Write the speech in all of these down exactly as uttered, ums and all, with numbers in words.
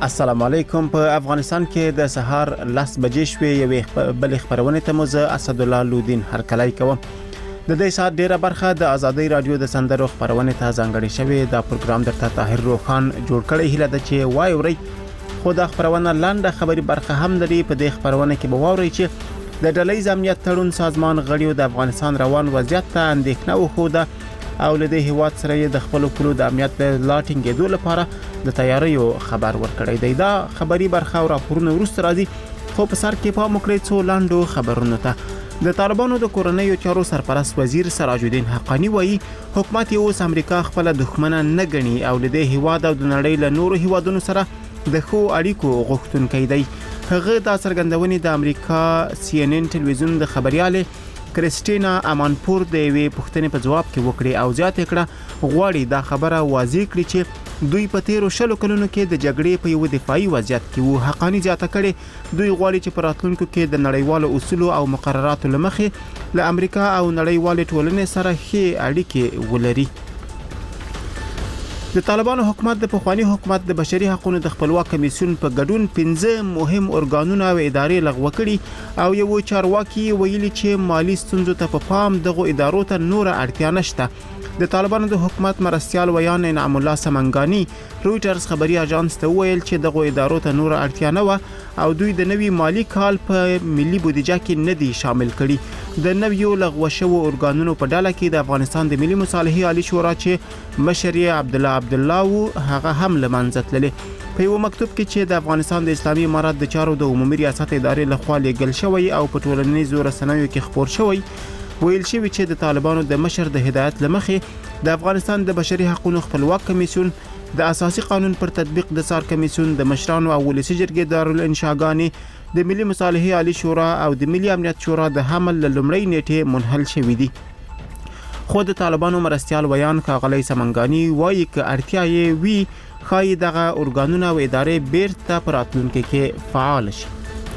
السلام علیکم. په افغانستان کې د سهار لس بجې شوې یوې بل خبرونه ته مو زه اسد الله لودین هرکلی کوم. د دې سات ډیره برخه د ازادي رادیو د سندرو خبرونه ته ځانګړې شوې. دا پروګرام درته طاهر روخان جوړ کړی هله د چې وای وري خو دا خبرونه لاندې خبري برخه هم لري. په دې خبرونه کې به واوري چې د ډلې امنیت تړون سازمان غړیو د افغانستان روان وضعیت ته اندېښنه وښوده او له دې هیواد سره د خپل پلو د امنیت د لاټینګېدو لپاره د تیاریو خبر ورکړی دی. دا خبري برخه او راپورونه ورسته راځي خو په سر کې پام وکړئ څو لاندو خبرونو ته. د طالبانو د کورنیو چارو سرپرست وزیر سراج الدین حقانی وایي حکومت یې اوس امریکا خپل دښمنه نه ګڼي او له دې هیواد او د نړۍ له نورو هیوادونو سره د ښو اړیکو غوښتونکی دی. هغه دا څرګندونې د امریکا سی ان ان ټلویزیون د خبرياله کریسټینا امانپور د یوې پوښتنې په جواب کې وکړي او زیاته کړه غواړي دا خبره واضح کړي چې دوی په تیرو شلو کلونو کې د جګړې په یو دفاعي وضعیت کې وو. حقانی زیاته کړي دوی غواړي چې په راتلونکو کې د نړیوالو اصول او مقرراتو لمخې له امریکا او نړیوال ټولنې سره ښې اړیکې ولري. د طالبانو حکومت د پخوانی حکومت د بشري حقوقو د خپلواک کمیسیون په ګډون پنځه مهم ارګانونه او ادارې لغوه کړي او یو چارواکي ویلي چې مالی ستونزو ته په پام دغه ادارو ته نور اړتیا نشته. د طالبانو د حکومت مرستيال ویان انعام الله سمنګانی رويټرز خبري اژانس ته ویل چې دغه ادارو ته نور اړتیا نه و او دوی د نوي مالی کال په ملي بودیجه کې نه دي شامل کړي. د نویو لغوه شوو ارګانونو په ډله کې د افغانستان د ملي مصالحې عالی شورا چې مشر عبد الله عبد الله هغه هم لمنځت للی. په یو مکتوب کې چې د افغانستان د اسلامي امارات د چارو د عمومي ریاست ادارې لخوا لیږل شوی او په ټولنیزو رسنیو کې خبر شوی ویل شوی چې د طالبانو د مشر د هدایت لمخې د افغانستان د بشري حقوقو خپلواک کمیسیون د اساسي قانون پر تطبیق د سار کمیسیون د مشرانو او ولسی جرګې دارالانشاګانې د ملي مصالحې عالی شورا او د ملي امنیت شورا د حمل لومړی نیټه منحل شوی دي. خو د طالبانو مرستيال ویان ښاغلی سمنګانی وایي چې اړتیا یې وی خای دغه ارګانونه او ادارې بیرته پر راتلونکي کې فعال شي.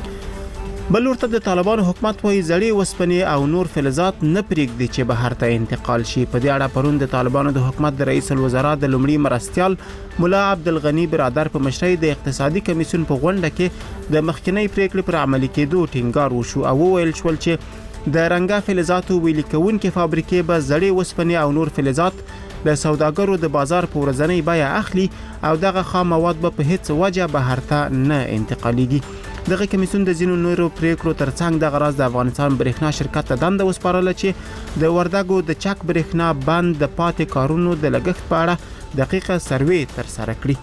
بل ورته د طالبانو حکومت وایي زړې وسپنې او نور فلزات نه پرېږدي چې بهر ته انتقال شي. په دې اړه پرون د طالبانو د حکومت د رئیس الوزرا د لومړي مرستيال مولا عبدالغنی برادر په مشرۍ د اقتصادي کمیسیون په غونډه کې د مخکنی پریکړې پر عملي کېدو ټینګار وشو او ویل شول چې د رنګا فلزاتو ویلي کوونکې فابریکې به زړې وسپنې او نور فلزات د سوداګرو د بازار په ورځنۍ بیه اخلي او دغه خام مواد به په هیڅ وجه بهر ته نه انتقالېږي. دغه کمیسیون د زینو نورو پریکړو ترڅنګ د غراز د افغانستان برېښنا شرکت ته دنده وسپارله چې د وردګو د چک برېښنا بند د پاتې کارونو د لګښت په اړه دقیقه سروې تر سره کړي.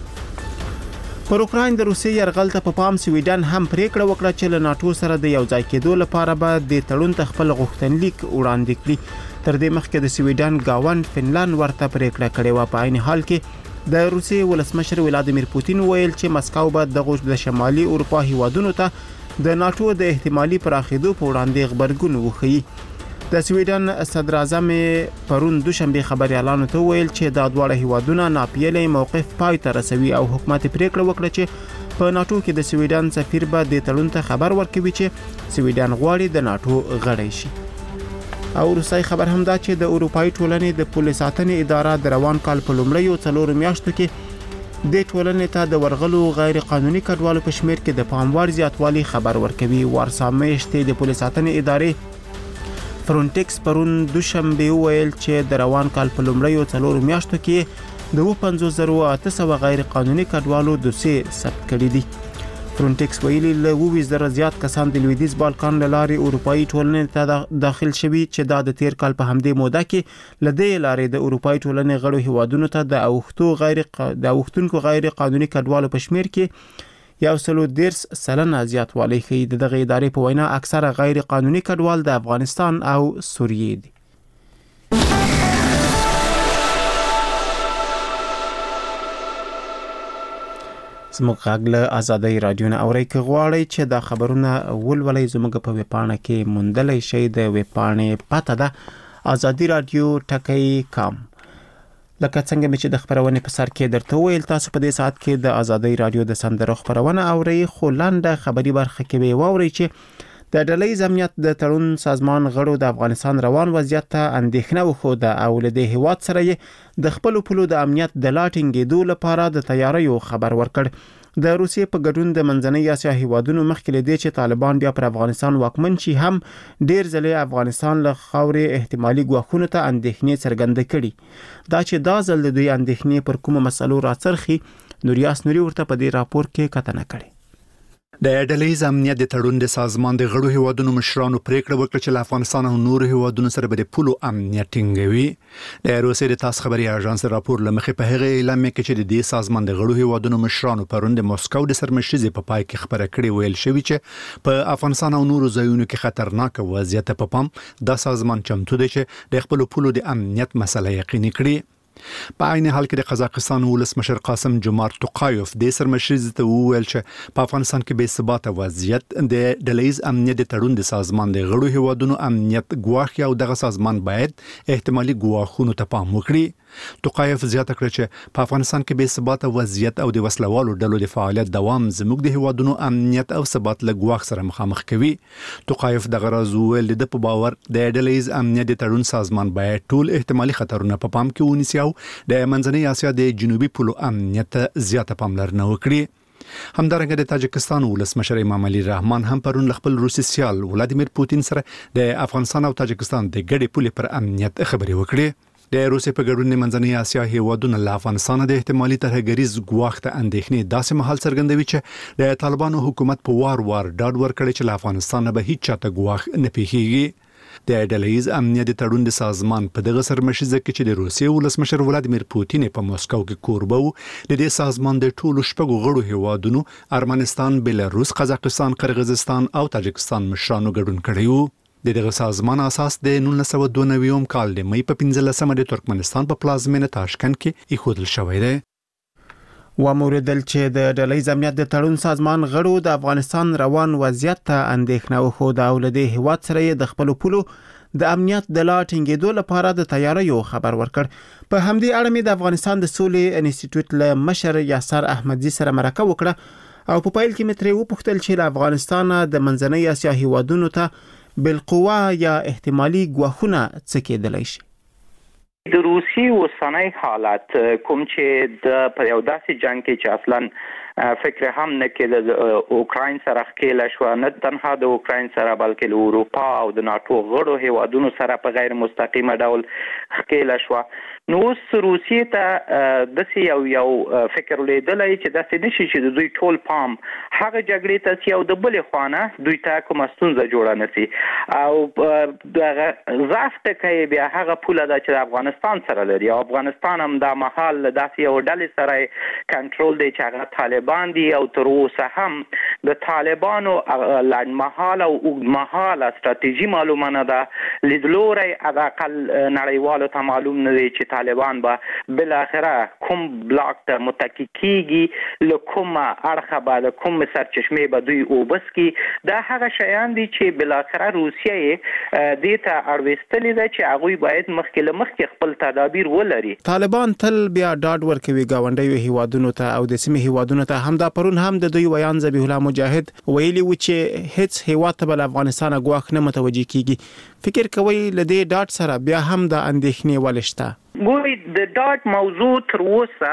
پر اوکراین د روسي یرغل ته په پام سویډن هم پریکړه وکړه چې له ناتو سره د یو ځای کېدو لپاره به د تړون ته خپل غوښتنلیک وړاندې کړي. تر دې مخکې د سویډن گاوند فنلند ورته پریکړه کړې و. په عین حال کې د روسي ولسمشر ولادیمیر پوتین ویل چې مسکو به د شمالي اروپا هیوادونو ته د ناتو د احتمالي پراخېدو په وړاندې خبرګون وښيي. د سویډن صدر اعظم پرون دوشنبه خبريالانو ته ویل چې دا دواړه هیوادونه ناپیلې موقف پای ته رسوي او حکومت پریکړه وکړه چې په ناتو کې د سویډن سفیر به د تړون ته خبر ورکوي چې سویډن غواړي د ناتو غړی شي. او روسي خبر هم دا چې د اروپאי ټولنې د پولیس ساتنې اداره د روان کال په لومړیو څلورو میاشتو کې د ټولنې ته د ورغلو غیر قانوني کډوالو په شمیر کې د پاموړ زیاتوالی خبر ورکوي. ورسامهشته د پولیس ساتنې ادارې فرونټکس پرون دوشنبه ویل چې د روان کال په لومړیو څلورو میاشتو کې د پنځوس زره اته سوه غیر قانوني کډوالو دوسیې ثبت کړي دي. فرونټکس ویلي له اووه زره زیات کسان د لویدیځ بالکان له لارې اروپאי ټولنې ته داخل شوي چې دا د تیر کال په همدې موده کې له دې لارې د اروپאי ټولنې غړو هیوادونو ته د اوښتو غیر د اوښتونکو غیر قانوني کډوالو په شمیر کې یو سلو دیرس سلنه زیاتوالی ښیي. د دغه ادارې په وینا اکثره غیر قانوني کډوال د افغانستان او سوریې دي. زموږ غږ له ازادي رادیو نه اورئ. که غواړئ چې دا خبرونه ولولئ زموږ په ویبپاڼه کې موندلی شئ. د ویبپاڼې پته ده ازادي رادیو ټکی کام. لکه څنګه چې د خبرونې په سر کې درته ویل تاسو په دې ساعت کې د ازادي رادیو د سندرو خبرونه اورئ خو لاندې خبري برخه کې به واورئ چې د ډلې امنیت د تړون سازمان غړو د افغانستان روان وضعیت ته اندېښنه وښوده او له دې هیواد سره د خپل پلو د امنیت د لاټینګېدو لپاره د تیاریو خبر ورکړ. د روسیې په ګډون د منځنۍ اسیا هیوادونو مخکې له دې چې طالبان بیا پر افغانستان واکمن شي هم ډیر ځلې افغانستان له خاورې احتمالي ګواښونو ته اندېښنې څرګندې کړي دا چې دا ځل د دوی اندېښنې پر کومه مسلو راڅرخي نوریاس نوري ورته په دې راپور کې کتنه کړې. د ډلهیز امنیت د تړون د سازمان د غړو هیوادونو مشرانو پریکړه وکړه چې له افغانستان او نورو هیوادونو سره به د پولو امنیت ټینګوي. د روسیې د تاس خبري اژانس راپور لمخې په هغه اعلان کې چې د دې سازمان د غړو هیوادونو مشرانو پرون د موسکو د سرمشري په پای کې خبره کړې ویل شوی چې په افغانستان او نورو ځایونو کې خطرناک وضعیت په پام د سازمان چمتو دی چې د خپل پولو د امنیت مسله یقیني کړي. په عین حال کې د قزاقستان ولسمشر قاسم جومارت توقایوف د سرمشري ته وویل چې په افغانستان کې بې ثباته وضعیت د ډلهیز امنیت د تړون د سازمان د غړو هیوادونو امنیت ګواښي او دغه سازمان باید احتمالي ګواښونو ته پام وکړي. توقایوف زیاته کړه چې په افغانستان کې بې ثباته وضعیت او د وسلوالو ډلو د فعالیت دوام زموږ د هیوادونو امنیت او ثبات له ګواښ سره مخامخ کوي. توقایوف دغه راز ویل د په باور د ډلهیز امنیت د تړون سازمان باید ټول احتمالي خطرونه په پام کې ونیسي او د منځنۍ اسیا د جنوبي پولو امنیت زیاته پاملرنه وکړي. همدارنګه د تاجکستان ولسمشر امام علي رحمان هم پرون خپل روسي سیال ولادیمیر پوتین سره د افغانستان او تاجکستان د ګډې پولې پر امنیت خبرې وکړي. د روسیې په ګډون د منځنۍ اسیا هیوادونو له افغانستان د احتمالي ترهګریز ګواښ ته اندېښنې داسې مهال څرګندوي چې د طالبانو حکومت په وار وار ډاډ ورکړي چې له افغانستان به هیڅ چاته ګواښ نه پیښیږي. د ډلهیز امنیت د تړون د سازمان په دغه سرمشري کې چې د روسیې ولسمشر ولادیمیر پوتین په موسکو کې کوربه و د دې سازمان د ټولو شپږو غړو هیوادونو ارمنستان، بلاروس، قزاقستان، قرغیزستان او تاجکستان مشرانو ګډون کړی وو. د دغه سازمان اساس د نولس سوه دوه نوي کال د مې په پنځلسمه د ترکمنستان په پلازمینه تاشکند کې ایښودل شوی دی. وموردل چې د ډلهیز امنیت د تړون سازمان غړو د افغانستان روان وضعیت ته اندېښنه وښوده او له دې هیواد سره د خپل پولو د امنیت د لا ټینګېدو لپاره د تیاریو خبر ورکړ. په همدې اړه مې د افغانستان د سولې انسټیټیوټ له مشر یاسر احمدزي سره مرکه وکړه او په پایل کې مې ترې وپوښتل چې له افغانستان د منځنۍ اسیا هیوادونو ته بالقوه یا احتمالي ګواښونه څه کېدلی شي. د روسیې اوسنی حالت کوم چې د په یو داسې جنگ کې چې اصلا فکر هم نه کېده د اوکراین سره ښکېله شوه، نه تنها د اوکراین سره بلکې له اروپا او د ناټو غړو هیوادونو سره په غیر مستقیمه ډول ښکېله شوه. نو اوس روسیې ته داسې یو یو فکر لیدلی چې داسې نشي چې د دوی ټول پام هغه جګړې ته سي او د بلې خوانه دوی ته کومه ستونزه جوړه نه سي او دغه ضعف ټکی بیا هغه پوله ده چې د افغانستان سره لري او افغانستان هم دا مهال داسې یو ډلې سره کنټرول دی چې هغه طالبان دي او تر اوسه هم د طالبانو لنډمهاله او اوږدمهاله ستراتیژي معلومه نه ده. لیدلوری حداقل نړیوالو ته معلوم نه دی چې طالبان به بالاخره کوم بلاک ته متکی کیږي، له کومه اړخه به د کوم سرچشمې به دوی اوبس کی. دا هغه شیان دي چې بالاخره روسیه دې ته اړوستلې ده چې هغوی باید مخکې له مخکې خپل تدابیر ولري. طالبان تل بیا ډاډ ورکوي ګاونډیو هیوادونو ته او د سیمې هیوادونو ته. هم دا پرون هم د دوی ویان ذبیح الله مجاهد ویلي و چې هیڅ هیواد ته بل افغانستان ګواښ نه متوجه کیږي. فکر کوي لدې ډاډ سره بیا هم د اندېښنې ولشته؟ ګوري د ډاټ موضوع تر اوسه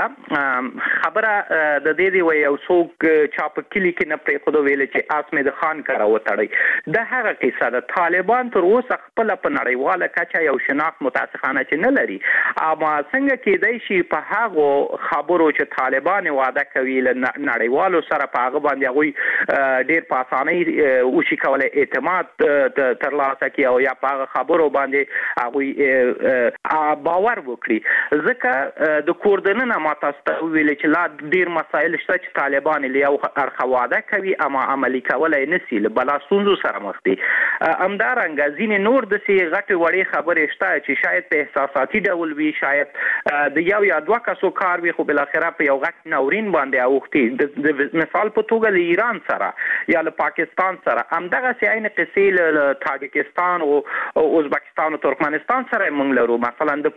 خبره د دې دی وي او څوک چا په کلی کې نه پرې خو ویل چې اسمه د خان کارا وتړي. د هغه قصه د طالبان تر اوسه خپل په نړیواله کچه یو شناخت متاسفانه چې نه لري. اما څنګه کېدای شي په هغه خبرو چې طالبان وعده کوي له نړیوالو سره په هغه باندې هغه ډیر په اسانۍ وشي کولای اعتماد ترلاسه کړي او یا په هغه خبرو باندې هغه باور وکړي. ځکه د کوردننه ما تاسو ته ویل چې لا ډیر مسایل شته چې طالبان له یو اړخه وعده کوي اما عملي کولای نشي، له بلا ستونزو سره مخ دي. همدارنګه ځینې نور د سي غټي وړي خبرې شته چې شاید په احساساتي ډول وي، شاید د یو یا دوه کسو کار وي، خو بل اخره په یو غټ ناورین باندې اوختي. د مثال په توګه له ایران سره یا له پاکستان سره همدغه سي عین قصې له تاجکستان او ازبکستان او ترکمنستان سره موږ لرو. مثلا د پولې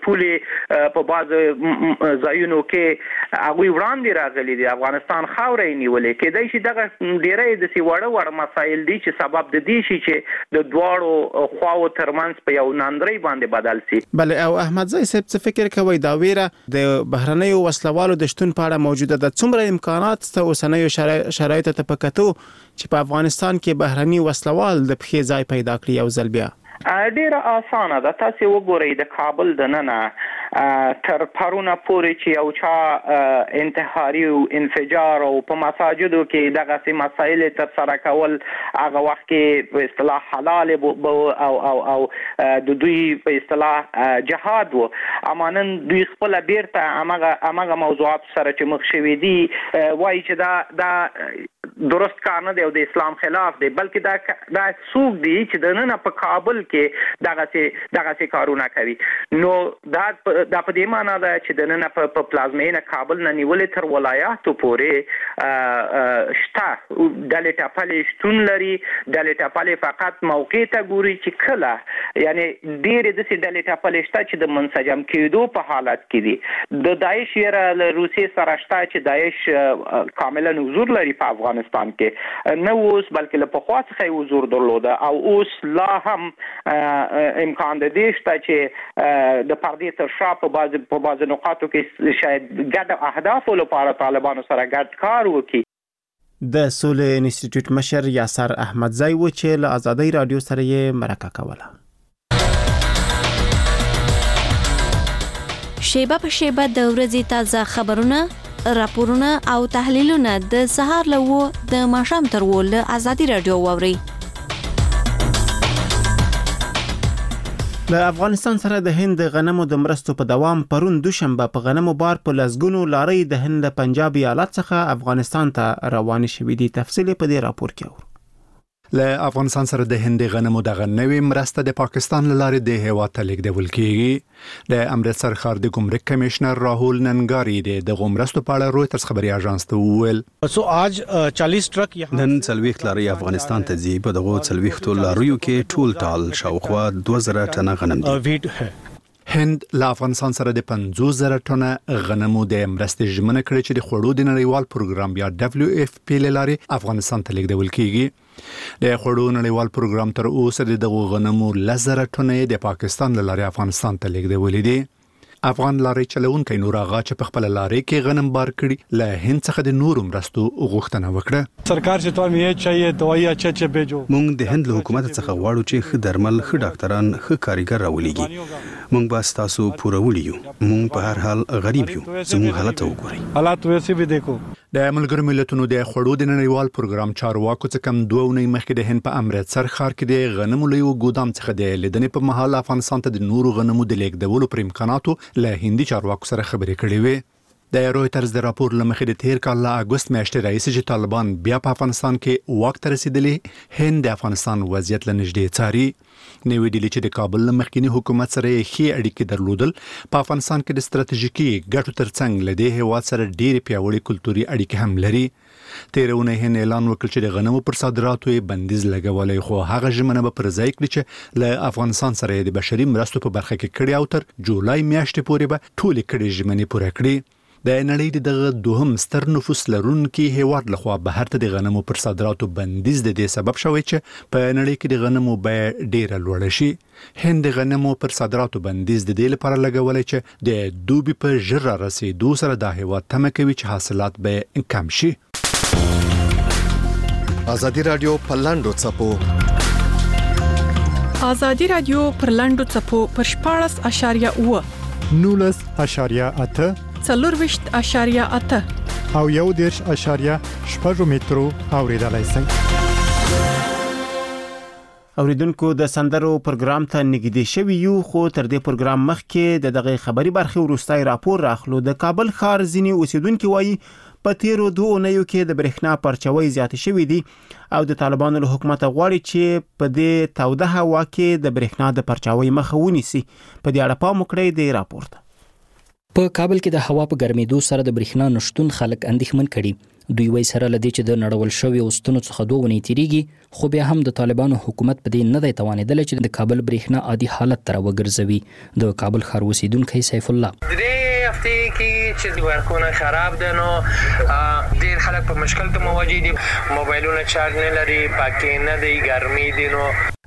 په بعض ځایونو کې هغه وړاندې راغلي دي افغانستان خاورې نیولې کېدای شي دغه ډېرې د سی وړ وړ مسایل دي چې سبب د دې شي چې د دواړو خواو ترمنځ په یو ناندري باندې بدل شي. بل او احمد زای صاحب څه فکر کوي دا ویره د بهرنیو وسلوالو د شتون په اړه موجوده ده څومره امکانات ته اوسنیو شرایطو ته پکتو چې په افغانستان کې بهرني وسلوال د پخې ځای پیدا کړی او ځل بیا ډیره اسانه ده تاسو وګورئ د کابل د ننه تر پرونه پورې چې یو چا انتحاري او انفجار او په مساجدو کې دغه سي مسایل تر سره کول هغه وخت کې په اصطلاح حلال او او او د دوی په اصطلاح جهاد وو امانن دوی خپل بیرته هغه هغه موضوعات سره چې مخ شوي دي وایي چې دا دا درست کار نه دی او د اسلام خلاف دی بلکې دا دا سوق دی چې د نن په کابل کې دغه سي دغه سي کارونه کوي نو دا دا په دې معنی ده چې د نن په پلازمینه کابل نه نیولې تر ولایاتو پورې شته د لټاپلې شتون لري د لټاپلې فقط موقع ته ګوري چې کله یعنی ډېر د سي د لټاپلې شته چې د منسجم کېدو په حالت کې دي د داعش یره روسي سره شته چې داعش کاملا حضور لري په افغانستان کې نه اوس بلکې له پخوا څخه حضور درلوده او اوس لا هم امکان د دې شته چې د پردې تر شا په بعض په بعض نقاطو کې شاید ګډ اهداف لپاره طالبانو سره ګډ کار وکړي. د سولې انسټیټیوټ مشر یاسر احمدزی و چې له آزادۍ رادیو سره یې مرکه کوله. شیبه په شیبه د ورځې تازه خبرونه راپورونه او تحلیلونه د سهار له د ماښام تر ول آزادۍ رادیو ووري. د افغانستان سره د هند غنمو د مرستو په دوام پرون دوشنبه په غنمو بار په لسګونو لارۍ د هند پنجاب ایالت څخه افغانستان ته روان شوې دي. تفصیل په دې راپور کې اورو. له افغانستان سره د هند غنمو د غنوي مرسته د پاکستان لارې د هیواد ته لیږدول کیږي. د امرتسر ښار د ګمرک کمشنر راهول ننګاری د غمرستو په اړه رويټرز خبري اژانس ته وویل سو آج چالیس ټرک نن څلويخ لاري افغانستان ته ځي په دغه څلويخ ټول لاریو کې ټول ټال شاوخوا دوه زره ټنه غنم دي. هند له افغانستان سره د پنځوس زره ټنه غنمو د مرستې ژمنه کړې چې د خوړو د نړیوال پروګرام یا دبليو اف پی لاري افغانستان ته لیږدول کیږي. د خوړو نړیوال پروګرام تر اوسه د دغو غنمو لزره ټنه د پاکستان لاري افغانستان ته لیږدول دي. افغان لاري چلونکي نور آغا چې په خپل لاري کې غنم بار کړي له هند څخه د نورو مرستو غوښتنه وکړه. سرکار چې ته مې چاهیه دوايي اچھا اچھا بهجو مونږ د هند له حکومت څخه غواړو چې ښه درمل ښه ډاکټران ښه کاریګر راولېږي. مونږ به تاسو پوره ولیو. مونږ په هر حال غریب یو. زموږ حالت وګورئ. حالات ویسي به دیکھو. د ملګرو ملتونو د خوړو د نړیوال پروګرام چارواکو څخه کم دوه ونې مخکې د هند په امرتسر ښار کې د غنمو لوی ګودام څخه د لیدنې په محل افغانستان ته د نورو غنمو د لیږدولو پر امکاناتو له هندي چارواکو سره خبرې کړې وې. د رويټرز د راپور لمخې د تیر کال له اگست میاشتې راهیسې چې طالبان بیا په افغانستان کې واک ته رسیدلي هند د افغانستان وضعیت له نږدې څاري. نوې ډیلي چې د کابل له مخکینی حکومت سره ښې اړیکې درلودل په افغانستان کې د ستراتیژیکي ګټو ترڅنګ له دې هیواد سره ډېرې پیاوړې کلتوري اړیکې هم لري. تیرونه هند اعلان وکړ چې د غنمو پر صادراتو بندیز لګولای خو هغه ژمنه به پر ځای کړي چې له افغانستان سره د بشري مرستو په برخه کې کړي او تر جولای میاشتې پورې به ټول کړي ژمنې پوره کړي. د نړۍ دغه دوهم ستر نفوس لرونکي هیواد لخوا بهر ته د غنمو پر صادراتو بندیز د دې سبب شوی چې په نړۍ کې د غنمو بیه ډیره لوړه شي. هند د غنمو پر صادراتو بندیز د دې لپاره لګولای چې د دوبي په ژر را رسیدو سره د هیواد تمه کوي چې حاصلات به کم شي. آزادی رادیو پرلاندو چپو آزادی رادیو پرلاندو چپو پر شپاړس اشاریه اوه نولس اشاریه اته څلور ویشت اشاریه اته او یو دیرش اشاریه شپږ مترو اوریدلای شئ. اوریدونکو د سندرو پروګرام ته نږدې شوي یو خو تر دې پروګرام مخکې د دغه خبري برخه وروستای راپور راخلو. د کابل ښار ځینی اوسیدونکو وایي په تیرو دوه اونیو کې د برېښنا پرچوي زیات شوې دي او د طالبانو له حکومت غواړي چې په دې توده هوا کې د برېښنا د پرچوي مخه ونیسي. په دې اړه پام وکړئ د راپور ته. په کابل کې د هوا په ګرمېدو سره د برېښنا نشټون خلک اندېښمن کړي. دوی وایي سره لدې چې د نړول شوی اوستنو څخه دوه ونې تیریږي خو بیا هم د طالبانو حکومت په دې نه دی توانیدل چې د کابل برېښنا عادي حالت ته وګرځوي. د کابل ښار اوسیدونکی سیف الله: درې هفتې کې چې ورکونه خراب ده نو ډېر خلک په مشکل ته مواجه دي، موبایلونه چارج نه لري، پاکې نه دی، ګرمي دي. نو